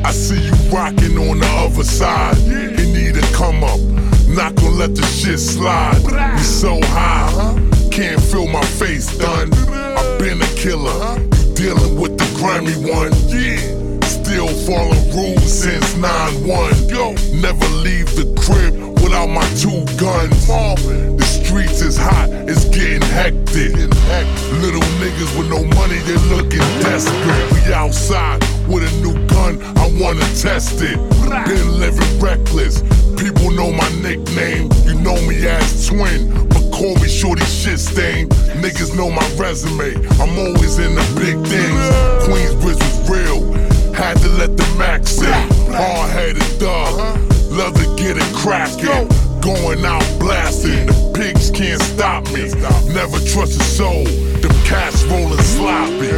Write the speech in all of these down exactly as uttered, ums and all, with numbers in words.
I see you rocking on the other side. You need to come up, not gonna let the shit slide. We so high, can't feel my face done. I've been a killer, you dealing with the grimy one. Still following rules since nine one. Never leave the crib without my two guns. The streets is hot, it's getting hectic. Little niggas with no money, they're looking desperate. We outside with a new gun, I wanna test it. Been living reckless, people know my nickname. You know me as Twin, but call me Shorty Shit Stain. Niggas know my resume, I'm always in the big things. Queensbridge was real, had to let the max in. Hard-headed dog, love to get it crackin'. Going out blasting, the pigs can't stop me. Never trust a soul, them cats rollin' sloppy.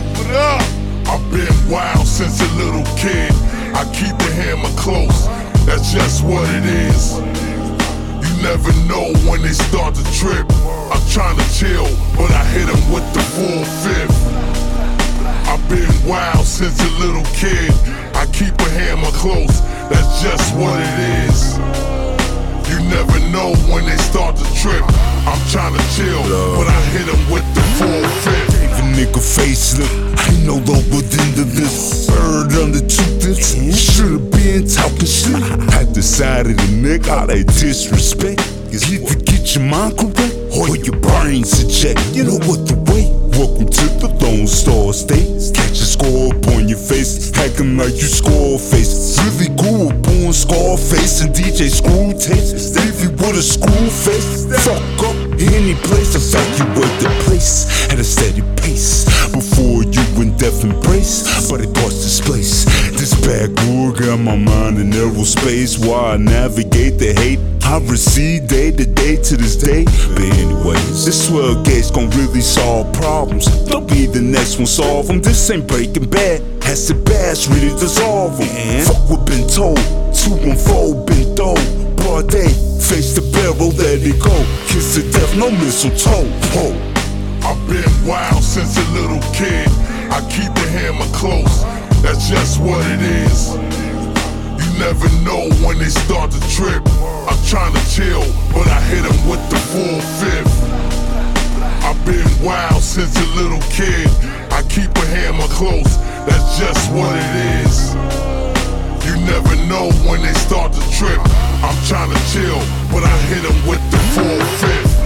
I've been wild since a little kid. I keep the hammer close, that's just what it is. You never know when they start to trip. I'm tryna chill, but I hit them with the full fifth. I've been wild since a little kid. I keep a hammer close, that's just what it is. You never know when they start to trip. I'm tryna chill, but I hit them with the full fifth. Gave a nigga facelift, I know lower than the list. Bird under two dips, should've been talking shit. At the side of the neck, all that disrespect. Cause either get your mind correct, or your brains in check. You know what the way? Welcome to the Lone Star State. Catch a score up on your face, acting like you Scarface. Really grew up on Scarface and D J Screw tapes. Stevie with a screw face. Fuck up any place, evacuate the place at a steady pace. Before you in death embrace, but it costs this place. This backwood got my mind in aerospace. While I navigate the hate I receive day to day to this day. But anyways, this twelve gauge gon' really solve problems. Don't be the next one, solve them. This ain't Breaking Bad, has the bash, really dissolve them. And fuck what been told, two one four been told. Broad day, face the barrel, let it go. Kiss to death, no mistletoe. Whoa. I've been wild since a little kid. I keep the hammer close, that's just what it is. You never know when they start to trip. I'm tryna chill, but I hit them with the full fifth. I've been wild since a little kid. I keep a hammer close, that's just what it is. You never know when they start to trip. I'm tryna chill, but I hit them with the full fifth.